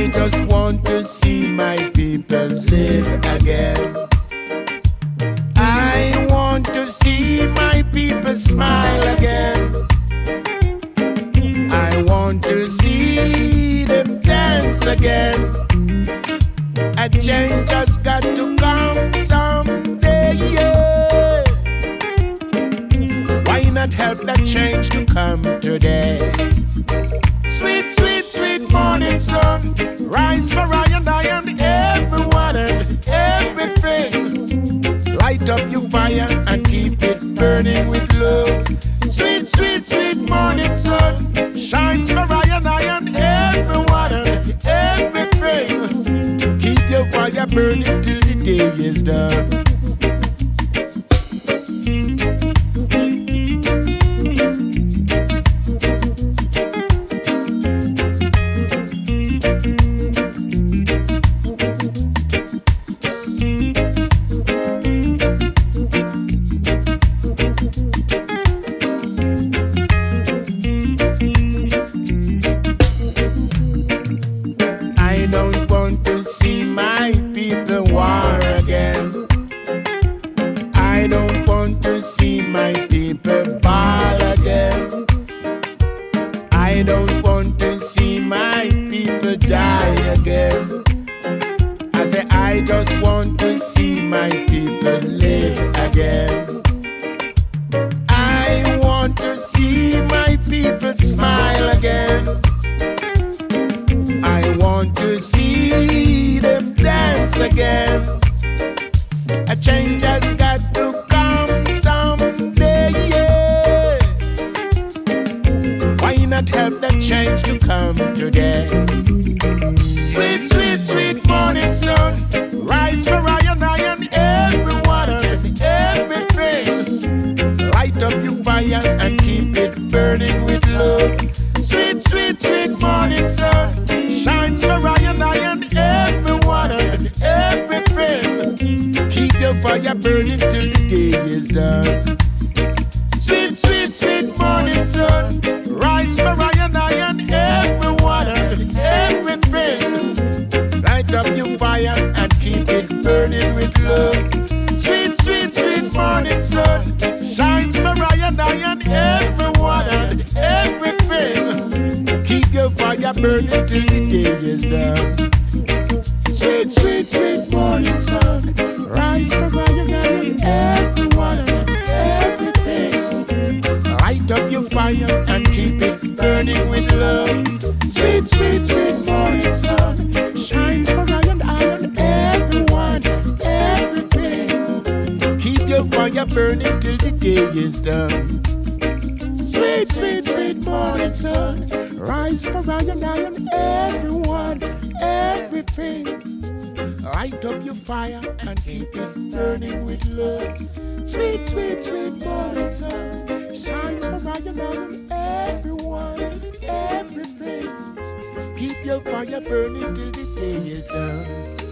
I just want to see my people live again. I want to see my people smile again. I want to see them dance again. A change has got to come someday, yeah. Why not help that change to come today? Sweet, sweet, sweet morning sun, rise for I and everyone and everything. Light up your fire and keep it burning with love. Sweet, sweet, sweet morning sun, shines for I and everyone and everything. Keep your fire burning till the day is done. I don't want to see my people war again. I don't want to see my people ball again. I don't want to see my people die again. I say I just want to see my people live again. I want to see my people smile again. I want to see them dance again. A change has got to come someday, yeah. Why not help that change to come today? Sweet, sweet, sweet morning sun, rise for I and everyone and everything. Light up your fire and keep it burning with love. Sweet, sweet, sweet morning sun, shines for I and everyone and everything. Keep your fire burning till the day is done. Sweet, sweet, sweet morning sun, rise for I and everyone and everything. Light up your fire and keep it burning with love. Sweet, sweet, sweet morning sun, shines for I and everyone and everything. Keep your fire burning till the day is done. Sweet, sweet, sweet morning sun, rise for I and everyone and everything. Light up your fire and keep it burning with love. Sweet, sweet, sweet morning sun, shines for I and everyone and everything. Keep your fire burning till the day is done. Sweet, sweet, sweet morning sun, rise for I and everyone, everything. Light up your fire and keep it burning with love. Sweet, sweet, sweet morning sun, shines for I and everyone, everything. Keep your fire burning till the day is done.